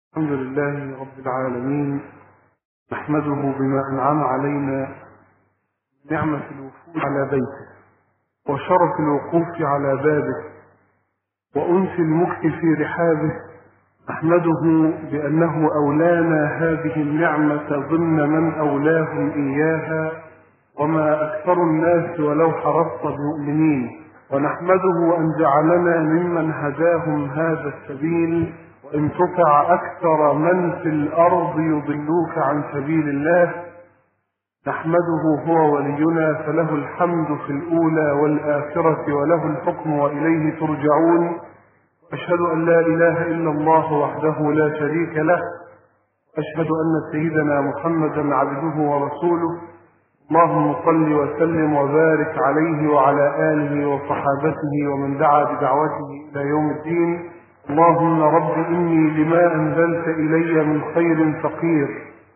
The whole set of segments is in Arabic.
الحمد لله رب العالمين، نحمده بما أنعم علينا نعمة الوفود على بيته وشرف الوقوف على بابه وأنس المكث في رحابه. نحمده بأنه أولانا هذه النعمة ضمن من أولاهم إياها، وما أكثر الناس ولو حرصت بمؤمنين. ونحمده أن جعلنا ممن هداهم هذا السبيل، وإن تطع أكثر من في الأرض يضلوك عن سبيل الله. نحمده هو ولينا فله الحمد في الأولى والآخرة وله الحكم وإليه ترجعون. أشهد أن لا إله إلا الله وحده لا شريك له، أشهد أن سيدنا محمدا عبده ورسوله. اللهم صل وسلم وبارك عليه وعلى آله وصحابته ومن دعا بدعوته إلى يوم الدين. اللهم رب إني لما أنزلت إلي من خير فقير.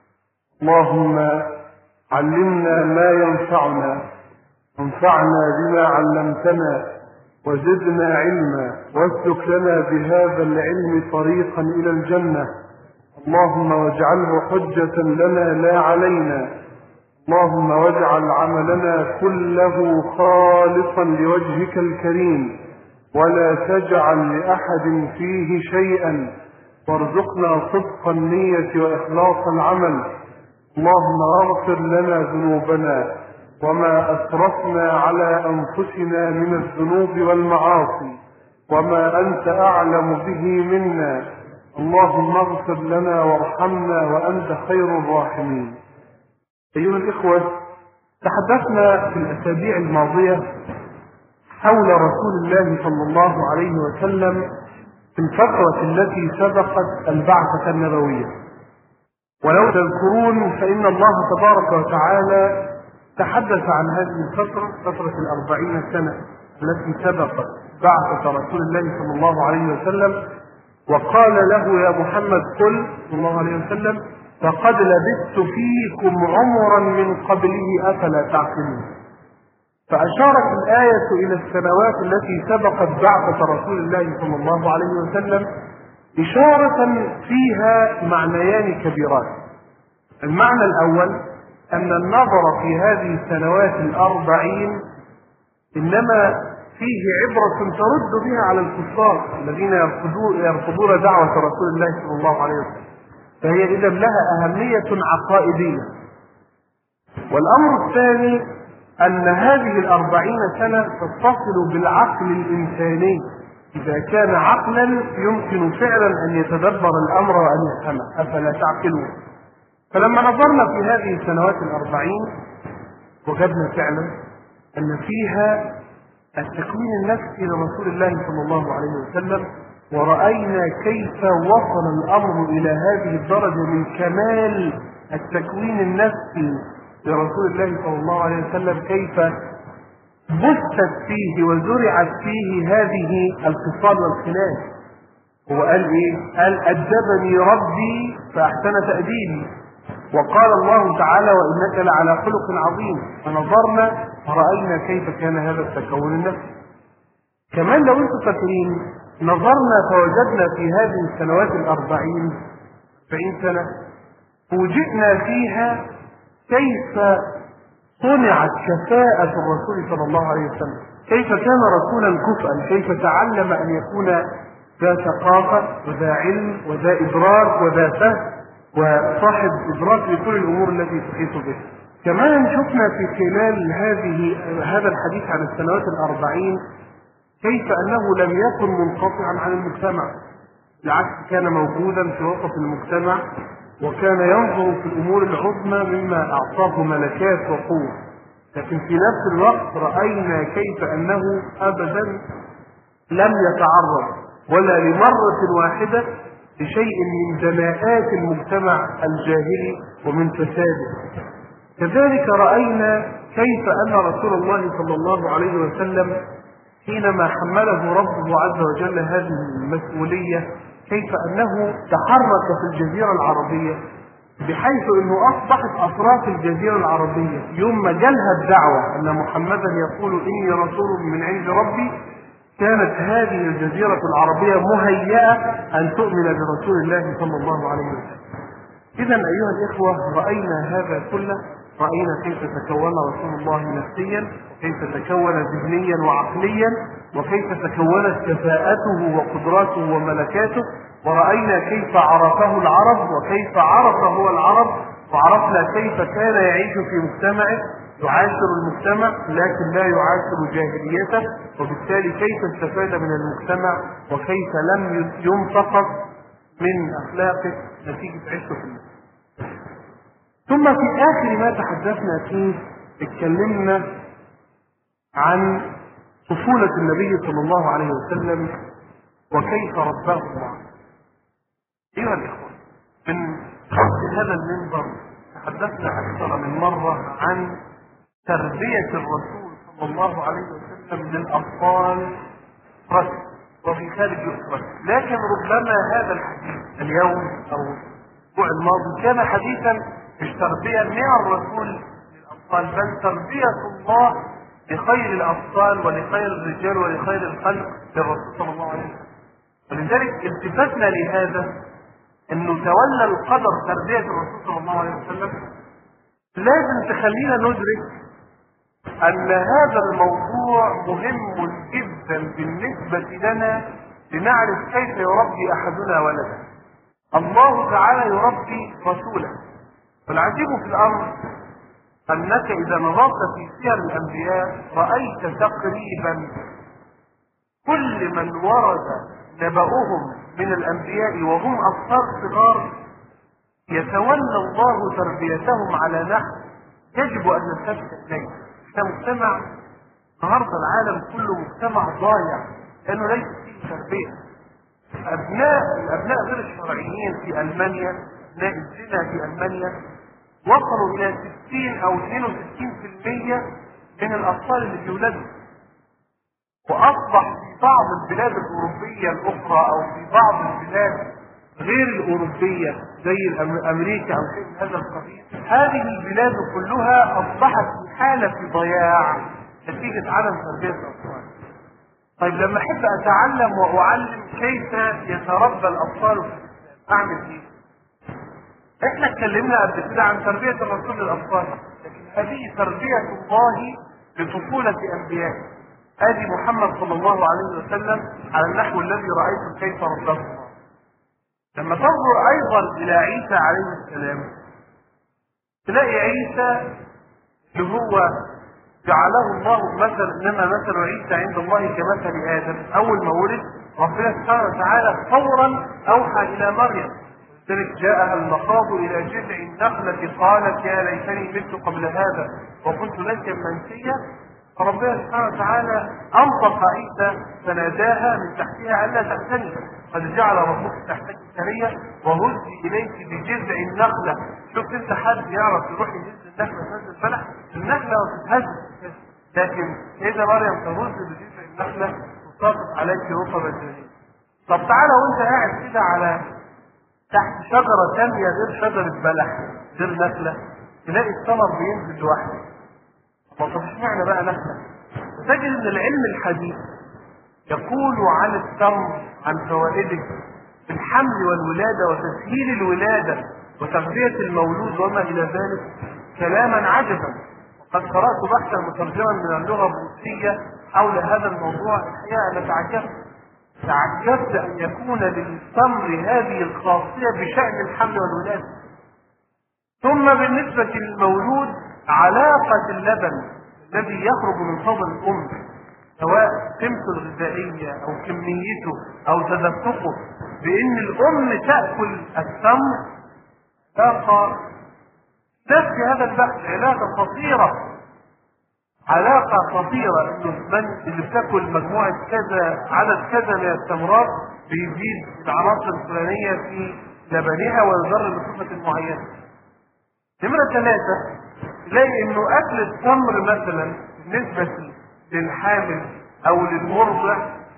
اللهم علمنا ما ينفعنا، وانفعنا بما علمتنا، وزدنا علما، واسلك لنا بهذا العلم طريقا إلى الجنة. اللهم واجعله حجة لنا لا علينا. اللهم واجعل عملنا كله خالصا لوجهك الكريم، ولا تجعل لأحد فيه شيئا، وارزقنا صدق النية وإخلاص العمل. اللهم اغفر لنا ذنوبنا وما أسرفنا على أنفسنا من الذنوب والمعاصي، وما أنت أعلم به منا. اللهم اغفر لنا وارحمنا وأنت خير الراحمين. أيها الإخوة، تحدثنا في الأسابيع الماضية حول رسول الله صلى الله عليه وسلم في الفترة التي سبقت البعثة النبوية. ولو تذكرون فإن الله تبارك وتعالى تحدث عن هذه الفترة، فترة 40 سنة التي سبقت بعثة رسول الله صلى الله عليه وسلم، وقال له يا محمد قل صلى الله عليه وسلم: فقد لبثت فيكم عمرا من قبله أفلا تعقلون. فأشارت الآية إلى السنوات التي سبقت بعثة رسول الله صلى الله عليه وسلم إشارة فيها معنيان كبيران. المعنى الأول أن النظر في هذه السنوات 40 إنما فيه عبرة ترد بها على الكفار الذين يرفضون دعوة رسول الله صلى الله عليه وسلم، فهي إذا لها أهمية عقائدية. والأمر الثاني أن هذه 40 سنة تتصل بالعقل الإنساني، إذا كان عقلا يمكن فعلا أن يتدبر الأمر وأن يفهمه، أفلا تعقلون. فلما نظرنا في هذه السنوات 40 وجدنا فعلا أن فيها التكوين النفسي لرسول الله صلى الله عليه وسلم، ورأينا كيف وصل الأمر إلى هذه الدرجة من كمال التكوين النفسي لرسول الله صلى الله عليه وسلم، كيف بثت فيه وزرعت فيه هذه الخصال والخلال. هو قال إيه؟ قال: أدبني ربي فأحسن تأديبي. وقال الله تعالى: وإنك لعلى خلق عظيم. فنظرنا ورأينا كيف كان هذا التكون النفسي. كمان لو انتم فاكرين نظرنا فوجدنا في هذه السنوات 40 سنة فوجئنا فيها كيف صنعت كفاءة الرسول صلى الله عليه وسلم، كيف كان رسولا كفءا، كيف تعلم أن يكون ذا ثقافة وذا علم وذا إدراك وذا فهم وصاحب إدراك لكل الأمور التي تحيط به. كمان شفنا في خلال هذا الحديث عن السنوات 40 كيف أنه لم يكن منقطعا عن المجتمع، بالعكس كان موجودا في وسط المجتمع، وكان ينظر في الأمور العظمى مما أعطاه ملكات وقوة. لكن في نفس الوقت رأينا كيف أنه أبدا لم يتعرض ولا لمرة واحدة لشيء من دناءات المجتمع الجاهلي ومن فساده. كذلك رأينا كيف أن رسول الله صلى الله عليه وسلم حينما حمله ربه عز وجل هذه المسؤولية كيف أنه تحرك في الجزيرة العربية، بحيث أنه أصبحت أطراف الجزيرة العربية يوم ما جالها الدعوة أن محمدا يقول إني رسول من عند ربي، كانت هذه الجزيرة العربية مهيئة أن تؤمن برسول الله صلى الله عليه وسلم. إذا أيها الإخوة، رأينا هذا كله، رأينا كيف تكون رسول الله نفسيا، وكيف تكون ذهنيا وعقليا، وكيف تكونت كفاءته وقدراته وملكاته، ورأينا كيف عرفه العرب وكيف عرف هو العرب، وعرفنا كيف كان يعيش في مجتمعه، يعاشر المجتمع لكن لا يعاشر جاهليته، وبالتالي كيف استفاد من المجتمع وكيف لم ينتقص من أخلاقه نتيجة عيشه في المجتمع. ثم في آخر ما تحدثنا فيه اتكلمنا عن طفولة النبي صلى الله عليه وسلم وكيف رباه الله. أيها الإخوة، من خلف هذا المنبر تحدثنا أكثر من مرة عن تربية الرسول صلى الله عليه وسلم للأطفال رسم وفي خارج الأسرة، لكن ربما هذا الحديث اليوم أو الأسبوع الماضي كان حديثا مش تربية من الرسول للأطفال، بل تربية الله لخير الأطفال ولخير الرجال ولخير الخلق للرسول صلى الله عليه وسلم. ولذلك التفتنا لهذا انه تولى القدر تربية الرسول صلى الله عليه وسلم. لازم تخلينا ندرك ان هذا الموضوع مهم جدا بالنسبة لنا لنعرف كيف يربي احدنا ولده. الله تعالى يربي رسوله، والعجيب في الامر انك اذا نظرت في سير الانبياء رأيت تقريبا كل من ورد نبأهم من الانبياء وهم اطفال صغار يتولى الله تربيتهم على نحو يجب ان نلتفت اليه. احنا مجتمع النهارده العالم كله مجتمع ضايع لانه ليس فيه تربيه. الابناء غير الشرعيين في المانيا، ابناء الزنا في المانيا وصلوا الى 60 او 62% من الاطفال اللي بيولدوا. واصبح في بعض البلاد الاوروبيه الاخرى او في بعض البلاد غير الاوروبيه زي امريكا او شيء من هذا القبيل، هذه البلاد كلها اصبحت في حاله ضياع نتيجه عدم تربيه الاطفال. طيب لما احب اتعلم واعلم كيف يتربى الاطفال في الاسلام اعمل ايه؟ احنا اتكلمنا قبل كده عن تربيه الرسول للاطفال، لكن هذه تربيه الله لطفوله انبيائه. ادي محمد صلى الله عليه وسلم على النحو الذي رايته كيف رباه الله. لما تنظر ايضا الى عيسى عليه السلام تلاقي عيسى اللي هو جعله الله مثل، انما مثل عيسى عند الله كمثل ادم. اول ما ولد ربنا سبحانه وتعالى فورا اوحى الى مريم، لذلك جاءها المخاض الى جذع النخله قالت يا ليتني مت قبل هذا وكنت نسيا منسيا. فربنا سبحانه وتعالى انطق عيسى فناداها من تحتها الا تحزني قد جعل ربك تحتك سريا وهزي اليك بجذع النخله. شوف انت حد يعرف يروح يهز النخله تهز البلح؟ النخله ما بتتهز، لكن اذا مريم تهز بجذع النخله تساقط عليك رطبا جديدا. طب تعالى وانت قاعد كده على تحت شجره ثانيه غير شجره بلح غير نخله تلاقي الثمر بينزل لوحده. طب اشمعنى بقى نخله؟ وتجد ان العلم الحديث يقول عن التمر عن فوائده في الحمل والولاده وتسهيل الولاده وتغذيه المولود وما الى ذلك كلاما عجبا. وقد قرات بحثا مترجما من اللغه الروسيه حول هذا الموضوع. الحقيقه انا تعجبت ان يكون للتمر هذه الخاصيه بشان الحمل والولاده. ثم بالنسبه للمولود علاقه اللبن الذي يخرج من فضل الام سواء قيمته الغذائيه او كميته او تدفقه بان الام تاكل التمر علاقه تفي هذا البحث علاقه خطيره. علاقه خطيره انه من اللي بتاكل مجموعه كذا عدد كذا من التمرات بيزيد العناصر الفلانيه في لبنها ويضر بصفه معينه. نمره 3 تلاقي انه اكل التمر مثلا بالنسبه للحامل او للمرضع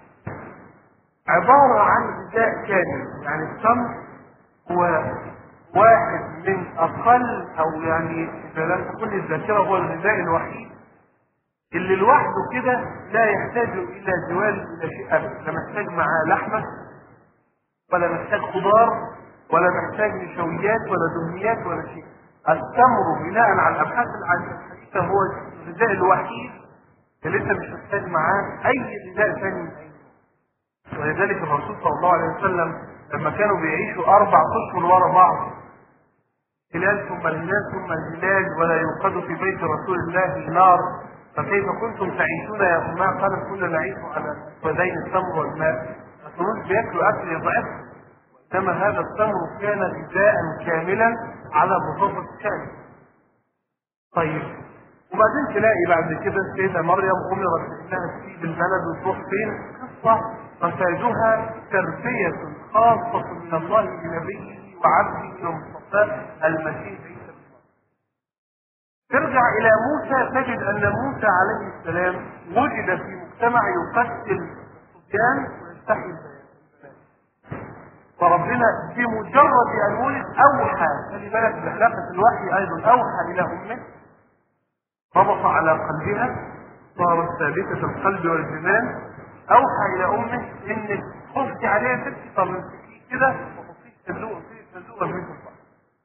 عباره عن غذاء كامل. يعني التمر هو واحد من اقل او يعني اذا لم تكن الذاكره هو الغذاء الوحيد اللي لوحده كده لا يحتاج الى جوال الى شيء ابدا، لا محتاج معاه لحمه ولا محتاج خضار ولا محتاج نشويات ولا دهنيات ولا شيء. التمر بناء على الابحاث الحديثه هو الغذاء الوحيد اللي انت مش محتاج معاه اي غذاء ثاني من اي نوع. ولذلك الرسول صلى الله عليه وسلم لما كانوا بيعيشوا 4 اشهر ورا بعض، هلال ثم الهلال ثم الهلال، ولا يوقد في بيت رسول الله نار، فكيف كنتم تعيشون يا أمة؟ قالت كنا نعيش على ودين التمر والماء. الناس بياكلوا اكل يضعف، كما هذا التمر كان غذاء كاملا على بساطة الشأن. طيب، وبعدين تلاقي بعد كده السيدة مريم أمرت بأنها تسيب البلد وتروح فين؟ قصة مفادها تربية خاصة من الله لنبيه وعبده ومصطفاه المسيح عيسى بن مريم. ترجع إلى موسى تجد أن موسى عليه السلام وجد في مجتمع يقتل الصبيان ويستحيي البنات. فربنا بمجرد أن ولد أوحى، خلي بالك بعلاقة الوحي أيضا، أوحى إلى أمه ربط على قلبها صارت ثابتة القلب والجنان. أوحى إلى أمه إن خفتي عليها تبكي، طب امسكيه كده وحطيه في صندوق في بيت البحر.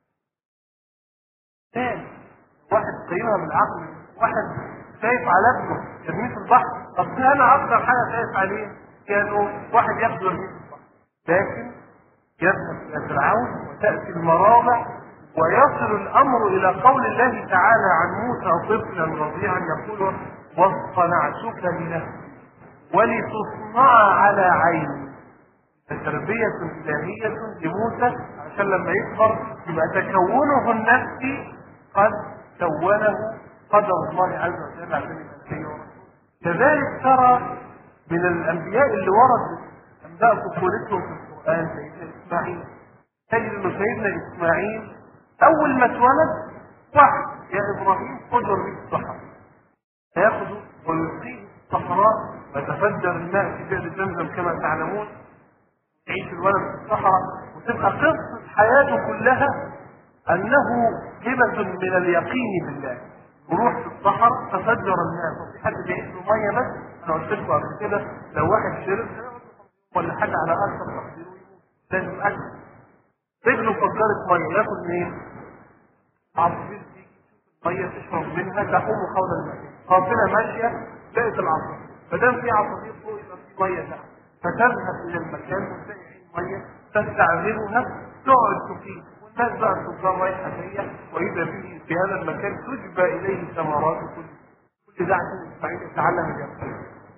ثاني واحد قيمها بالعقل، واحد خايف على ابنه يرميه في البحر، طب ده أنا أكثر حاجة خايف عليه كانوا واحد ياخده يرميه في البحر. لكن يذهب إلى فرعون وتأتي المراضع ويصل الأمر إلى قول الله تعالى عن موسى طفلا رضيعا يقول واصطنعتك لنفسي ولتصنع على عيني. تربية إلهية لموسى عشان لما يكبر يبقى تكونه النفسي قد كونه قدر الله عز وجل عشان يبقى ورسول. كذلك ترى من الأنبياء اللي ورد أنباء طفولتهم في القرآن سيدنا إسماعيل. تجد أن سيدنا إسماعيل أول ما اتولد واحد يا إبراهيم خذ ورميه في الصحراء، فيأخذه ويلقيه في الصحراء ويتفجر الماء في بئر زمزم كما تعلمون. يعيش الولد في الصحراء وتبقى قصة حياته كلها أنه هبة من اليقين بالله. يروح في الصحراء تفجر الماء، وفي حد بيعيش له مية بس. أنا قلت لكم قبل كده لو واحد شرب ولا حاجة على أكثر تقديره لازم أكل، رجله فجرت مية ياكل منين؟ عصافير تيجي مية تشرب منها تقوم حول المكان، قافلة ماشية لقت العصافير، فدام في عصافير فوق يبقى في مية تحت، فتذهب إلى المكان وتلاقي مية تستعملها تقعد تفيد، والناس بقى التجار رايحة جاية وإذا به في هذا المكان تجبى إليه ثمرات كل ده عشان إسماعيل يتعلم اليقين.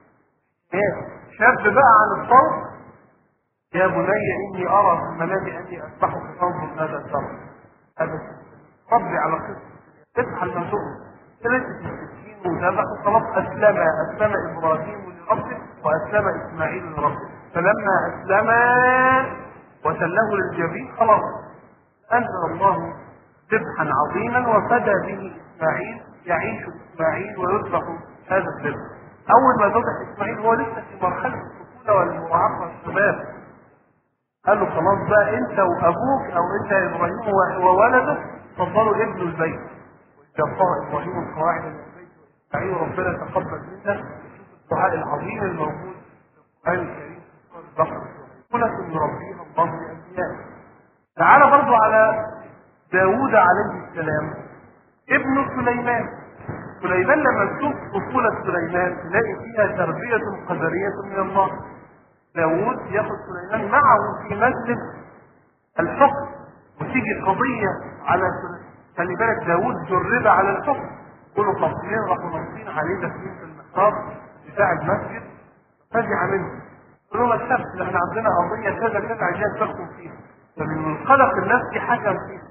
شاب بقى عن الصوت يا بني إني أرى في المنام أني أذبحك فانظر ماذا ترى. هذا صبري على قصة تفحل من تؤمن ثلاثة السكين وذبحوا خلاص. أسلم إبراهيم لربه وأسلم إسماعيل لربه، فلما أسلم وسله للجبين خلاص أنزل الله ذبحا عظيما وفدى به إسماعيل. يعيش إسماعيل ويذبح هذا الذبح. أول ما ذبح إسماعيل هو لسه في مرحلة الطفولة والمراهقة والشباب، قال له خلاص بقى انت وابوك او انت يا ابراهيم وولدك تفضلوا ابنوا البيت. ويرفع ابراهيم القواعد من البيت واسماعيل ربنا تقبل منا. الدعاء العظيم الموجود في القرآن الكريم في سورة البقرة كلكم يربيها الله لانبيائه. تعال برضو على داوود عليه السلام ابن سليمان. سليمان لما تشوف طفولة سليمان تلاقي فيها تربية قدرية من الله. داود ياخذ سليمان معه في مجلس الحكم وتيجي قضية على سليمان. خلي بالك داود جرب على الحكم، كله قصدين راحوا نصين عليه داخلين في المحراب بتاع المسجد فزع منه. قالوا ما تخافش احنا عندنا قضية كذا كذا عايزين تحكم فيها. فمن منطلق النفس حكم فيها.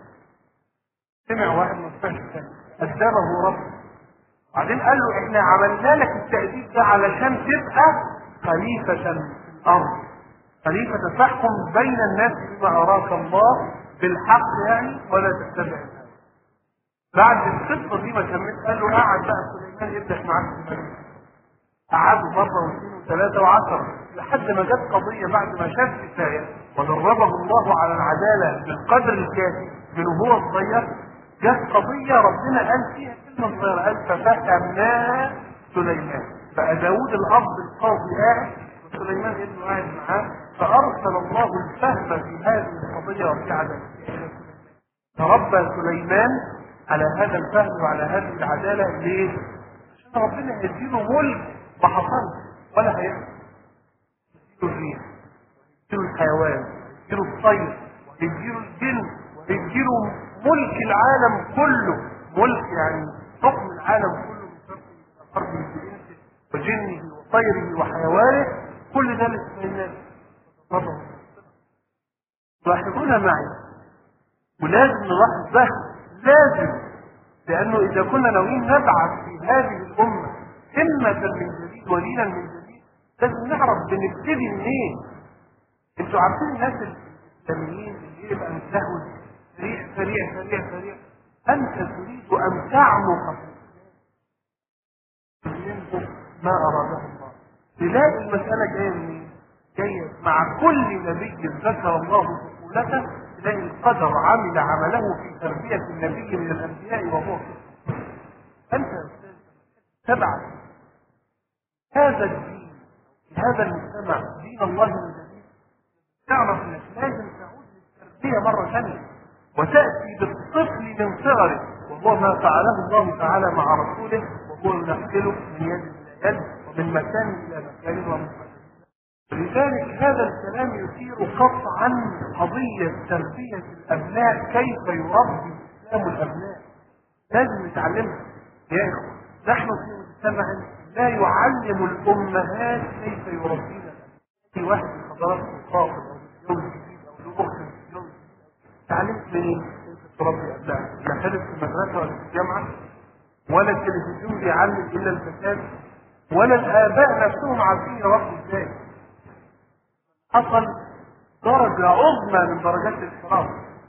سمع واحد من الثاني أدبه ربه. بعدين قال له احنا عملنا لك التأديب ده علشان تبقى خليفة الأرض، خليفة تحكم بين الناس بما أراك الله بالحق يعني ولا تتبع الناس. بعد القصة دي ما كملت قال له قعد بقى سليمان يبدأ معاك في المجلس. قعدوا مرة واثنين وثلاثة وعشرة لحد ما جت قضية بعد ما شاف كفاية ودربه الله على العدالة بالقدر الكافي من هو صغير. جت قضية ربنا قال فيها كلمة صغيرة قال ففهمناها سليمان. بقى داود الأب القاضي قاعد وسليمان ابنه قاعد معاه، فأرسل الله الفهم في هذه القضية وفي عدالتها. تربى سليمان على هذا الفهم وعلى هذه العدالة. ليه؟ عشان ربنا يديله ملك ما حصلش ولا هيحصل. يديله الريح، يديله الحيوان، يديله الطير، ويديله الجن، ويديله ملك العالم كله. ملك يعني حكم العالم كله من شرقه الى غربه بإنسه وجنه وطيره وحيوانه. كل ده لسليمان. تلاحظون معي، ولازم نلاحظ ده، لازم، لأنه إذا كنا ناويين نبعث في هذه الأمة همة من جديد ودينا من جديد، لازم نعرف بنبتدي منين. انتوا عارفين الناس الإسلاميين اللي يبقى متهوج سريع سريع سريع سريع، أنت تريد أن تعمق منه ما أراده الله. تلاقي المسألة جاية منين؟ جاية مع كل نبي ذكر الله طفولته، تلاقي القدر عمل عمله في تربية النبي من الأنبياء وهو أنت تبعث هذا الدين، هذا المجتمع، دين الله من جديد. تعرف أنك لازم تعود للتربية مرة ثانية، وتأتي بالطفل من صغره، وهو ما فعله الله تعالى مع رسوله، وهو ينقله من يد إلى يد ومن مكان إلى مكان ومكان. لذلك هذا الكلام يثير قطعا قضية تربية الأبناء، كيف يربي الإسلام الأبناء. لازم نتعلمها يا إخوة. نحن في مجتمع لا يعلم الأمهات كيف يربين الأبناء. في واحد من حضارات الخاطب أو اليوم الجديد أو الأخت اليوم الجديد، تعلمت منين كيف تربي أبناء؟ لا خدت في المدرسة ولا في الجامعة، ولا التلفزيون بيعلم إلا الفساد، ولا الآباء نفسهم عارفين يربوا إزاي. حصل درجة عظمى من درجات الانحراف.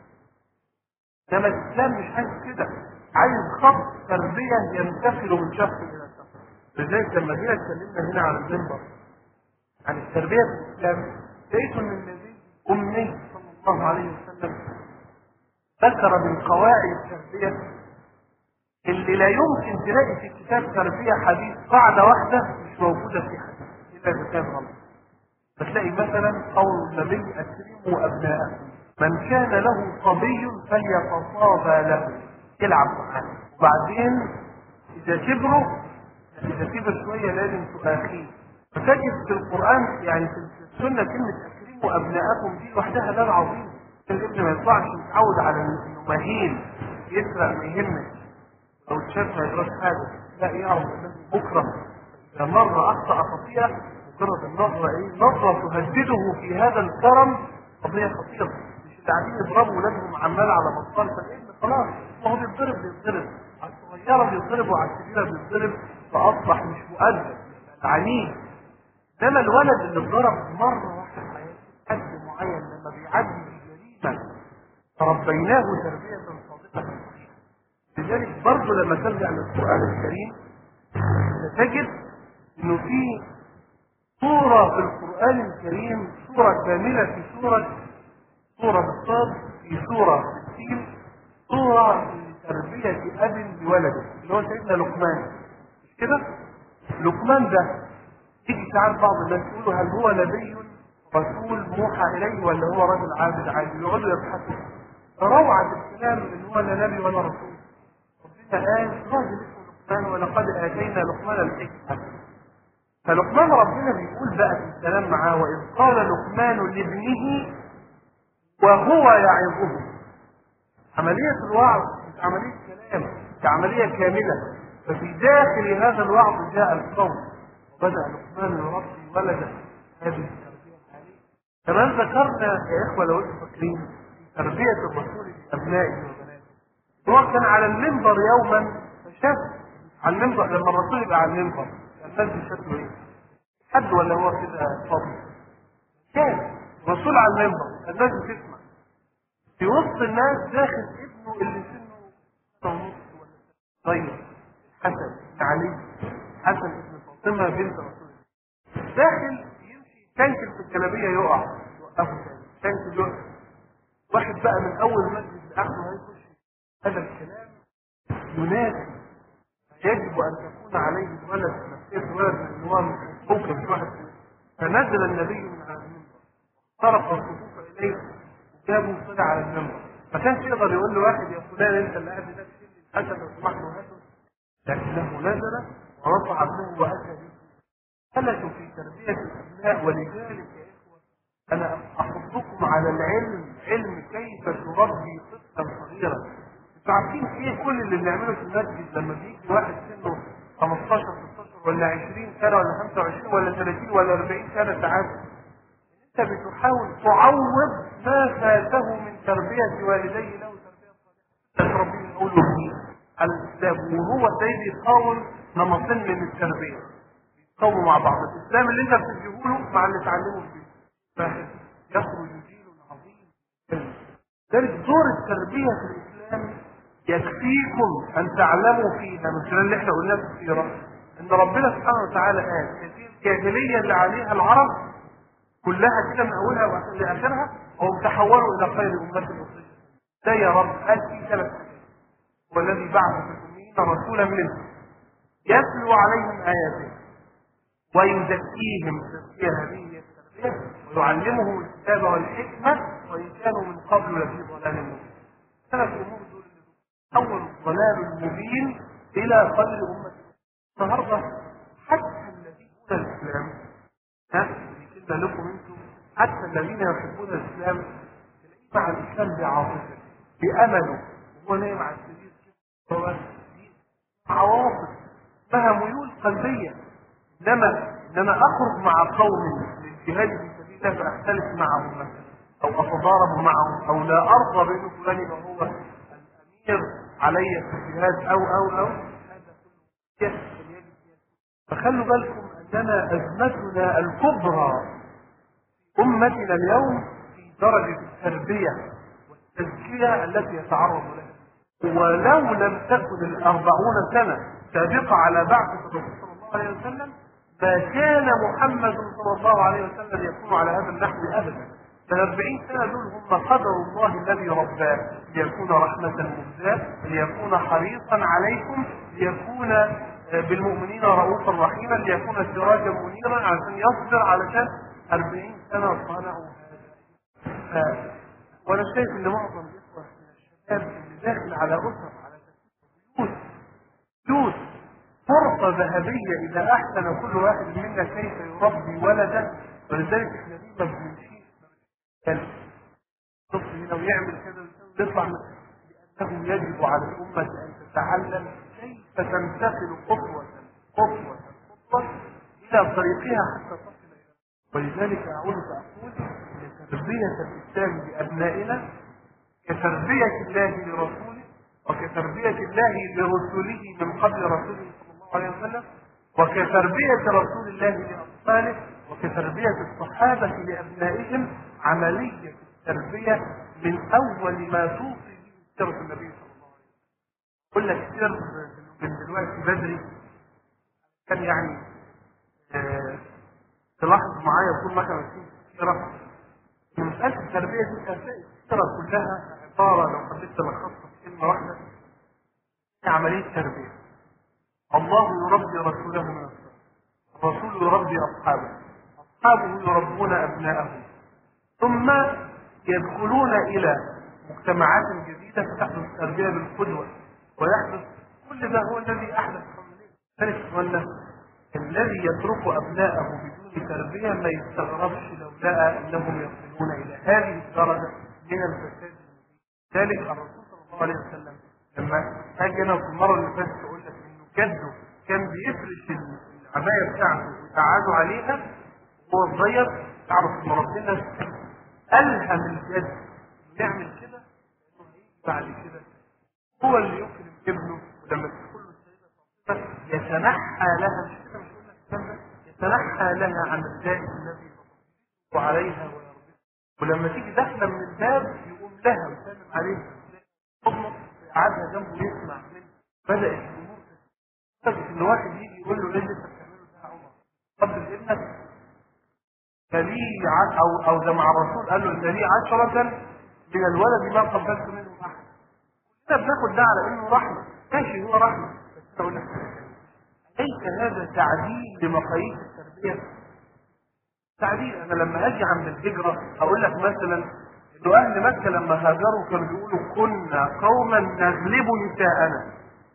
انما الاسلام مش عايز كده، عايز خط تربية ينتقل من شخص الى شخص. لذلك لما جينا اتكلمنا هنا عن المنبر عن التربية في الاسلام، لقيت ان النبي امي صلى الله عليه وسلم ذكر من قواعد التربية اللي لا يمكن تلاقي في كتاب تربية حديث قاعدة واحدة مش موجودة في حديث الا اذا كان غلط. فتلاقي مثلا قول النبي اكرموا ابناءكم، من كان له صبي فليتصابى له، يلعب معاه، وبعدين اذا كبر شويه لازم تؤاخيه. فتجد في القران يعني في السنه كلمه اكرموا ابناءكم دي لوحدها ده عظيم. الابن ما يطلعش متعود على انه مهين يسرق ما يهمش، او تشاف ما يجراش حاجه، لا يعرف انه مكرم. اذا مره اخطا خطيئه مجرد النظرة نظرة تهدده في هذا الكرم قضية خطيرة. مش اللي قاعدين يضربوا ولادهم عمال على بطال، فالابن خلاص هو بيتضرب على الصغيرة بيتضرب وعلى الكبيرة بيتضرب، فأصبح مش مؤدب عنيد. انما الولد اللي اتضرب مرة واحدة في حياته حد معين لما بيعدي بجريمة تربيناه تربية صادقة صحيحة. لذلك برضه لما ترجع للقرآن الكريم تجد انه في سورة في القرآن الكريم، سورة كاملة في سورة بالصاد، في سورة بالسين، سورة لتربية أب بولده اللي هو سيدنا لقمان. مش كده؟ لقمان ده تيجي ساعات بعض الناس يقولوا هل هو نبي رسول موحى إليه ولا هو رجل عابد عادي؟ يقعدوا يبحثوا. روعة الكلام إن هو لا نبي ولا رسول. ربنا قال راجل اسمه لقمان ولقد آتينا لقمان الحكمة. فلقمان ربنا بيقول بقى في الكلام معاه وإذ قال لقمان لابنه وهو يعظه. عملية الوعظ مش عملية كلام، كعملية كاملة. ففي داخل هذا الوعظ جاء القول، وبدأ لقمان يربي ولده هذه التربية العالية. كمان ذكرنا يا إخوة لو أنتم فاكرين تربية الرسول لأبنائه وبناته. هو كان على المنبر يوما فشاف على المنبر، لما الرسول يبقى على المنبر الناس بشكله ايه؟ حد ولا هو كده فاضي؟ كان رسول على المنبر الناس بتسمع. في وسط الناس داخل ابنه اللي سنه ونص ولا طيب حسن علي، حسن ابن فاطمه بنت رسول الله، داخل يمشي تنكل في الجلابيه يقع، يوقفه تاني تنكل يقع. واحد بقى من اول مسجد لاخره هيخش. هذا الكلام ينادي يجب ان تكون عليه الولد تربيه ولد ان هو ممكن مش واحد. فنزل النبي من على المنبر طرق الصفوف اليه وجابه وطلع على المنبر. ما كانش يقدر يقول له واحد يا فلان انت اللي قاعد ده تشيل الحسن لو سمحت وهاته، لكنه نزل ورفع ابنه واتى به. سلكوا في تربيه الابناء. ولذلك يا اخوه انا احضكم على العلم، علم كيف تربي طفلا صغيرا. انتوا عارفين ايه كل اللي بنعمله في المسجد لما بيجي واحد سنه 15 16 ولا 20 سنه ولا 25 ولا 30 ولا 40 سنه ساعات، انت بتحاول تعوض ما فاته من تربيه والديه له تربيه صالحه تربيه من اول وجديد على الاسلام. وهو سيد يقاوم نمطين من التربيه يقاوموا مع بعض. الاسلام اللي انت بتديه له مع اللي اتعلمه فيه فيخرج جيل عظيم. ذلك دور التربيه في الاسلام يكفيكم ان تعلموا فيها من خلال اللي احنا قلناه في السيره ان ربنا سبحانه وتعالى قال هذه الجاهليه اللي عليها العرب كلها كده من اولها لاخرها هم تحولوا الى خير امه اخرجت. ده يا رب قال في 3 حاجات. والذي بعث في الاميين رسولا منهم يتلو عليهم اياته ويزكيهم تزكيه هذه التربيه ويعلمهم الكتاب والحكمه وان كانوا من قبل لفي ضلال مبين. 3 امور دول اول الضلال المبين الى خير امه. النهارده حتى الذين يحبون الاسلام كده لكم انتم حتى الذين يحبون الاسلام تلاقيه مع الاسلام بعاطفه بامله وهو نايم على السرير كده هو عواطف اسمها ميول قلبيه. انما اخرج مع قوم للجهاد في سبيل الله فاختلف معهم مثلا او اتضارب معهم او لا ارضى بانه فلان يبقى هو الامير علي في الجهاد او هذا كله فخلوا بالكم اننا ازمتنا الكبرى امتنا اليوم في درجه التربيه والتزكيه التي يتعرض لها. ولو لم تكن ال40 سنه سابقه على بعثه الرسول صلى الله عليه وسلم ما كان محمد صلى الله عليه وسلم يكون على هذا النحو ابدا. ف40 سنه دول هم قدر الله الذي رباه ليكون رحمه مهداه ليكون حريصا عليكم ليكون بالمؤمنين رؤوفا رحيما ليكون سراجا منيرا علشان يصبر علشان 40 سنه صنعوا هذا. وانا شايف ان معظم الاخوه من الشباب اللي داخل على اسر على بيوت فرصه ذهبيه اذا احسن كل واحد منا كيف يربي ولده. ولذلك احنا ديما بنشيل الطفل هنا ويعمل كذا ويطلع لانه يجب على الامه ان تتعلم كيف تنتقل خطوه الى طريقها حتى تصل الى. ولذلك اعود فاقول ان تربيه الاسلام لابنائنا كتربيه الله لرسوله وكتربيه الله لرسله من قبل رسوله صلى الله عليه وسلم وكتربيه رسول الله لاطفاله وكتربيه الصحابه لابنائهم عمليه التربيه من اول ما توصي به سيره النبي صلى الله عليه وسلم. اقول لك سر من دلوقتي بدري كان يعني تلاحظ معايا طول ما احنا ماشيين في السيره ان مساله التربيه دي هتلاقي السيره كلها عباره لو حبيت تلخصها في كلمه واحده هي عمليه تربيه. الله يربي رسوله من الصغر، الرسول يربي اصحابه يربون ابناءهم، ثم يدخلون الى مجتمعات جديده تحدث التربيه بالقدوه ويحدث كل ده هو الذي احدث ذلك. ولا الذي يترك ابناءه بدون تربيه ما يستغربش لو لقى انهم يصلون الى هذه الدرجه من الفساد. ذلك الرسول صلى الله عليه وسلم لما اجى انا في المره اللي فاتت اقول لك انه جده كان بيفرش العبايه بتاعته ويقعدوا عليها وهو صغير. تعرف ان ربنا الهم الجد يعمل كده انه هيجي بعد كده هو اللي يكرم ابنه. ولما تدخل له السيده فاطمه يتنحى لها مش كده مش قلنا الكلام ده يتنحى لها عن الدائم الذي يطلق عليها ويرضيها. ولما تيجي داخله من الباب يقوم لها ويسلم عليها يطلق يقعدها جنبه يسمع منه. بدات الامور تثبت ان واحد يجي يقول له ليه انت بتعمله ده يا عمر؟ قبل ابنك لي او زي مع الرسول قال له لي 10 من الولد ما قبلت منه احد. احنا بناخد ده على انه رحمه، ماشي هو رحمه، بس اقول لك ليس هذا تعديل لمقاييس التربية؟ تعديل. أنا لما أجي عند الهجرة أقول لك مثلا إنه أهل مكة لما هاجروا كانوا بيقولوا كنا قوما نغلب نساءنا.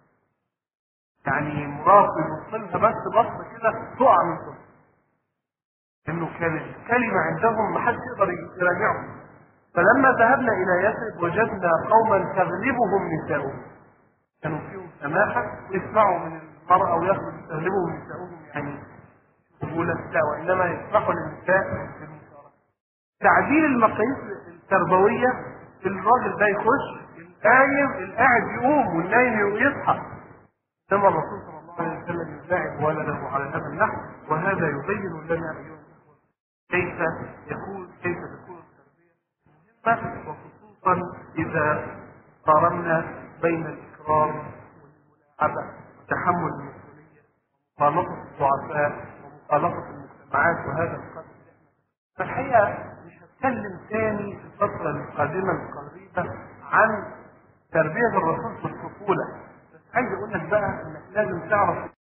يعني مرات يبص لها بس بصة كده تقع من صوت، إنه كانت الكلمة عندهم محدش يقدر يراجعهم. فلما ذهبنا إلى يثرب وجدنا قوما تغلبهم نساؤهم، كانوا فيهم سماحة، يسمعوا من المرأة وياخذوا تغلبهم نساؤهم، يعني سهولة لا، وإنما يسمحوا للنساء بالمشاركة. تعديل المقاييس التربوية، الراجل ده يخش القايم القاعد يقوم والنايم يصحى، كما الرسول صلى الله عليه وسلم يلاعب ولده على هذا النحو. وهذا يبين لنا أيها الأخوة كيف تكون التربية مهمة، وخصوصا إذا قارنا بين الإكرام والملاعبة وتحمل المسؤولية ومخالطة الضعفاء ومخالطة المجتمعات وهذا القدر. فالحقيقة مش هتكلم تاني في الفترة القادمة القريبة عن تربية الرسول في الطفولة، بس عايز أقول لك بقى إنك لازم تعرف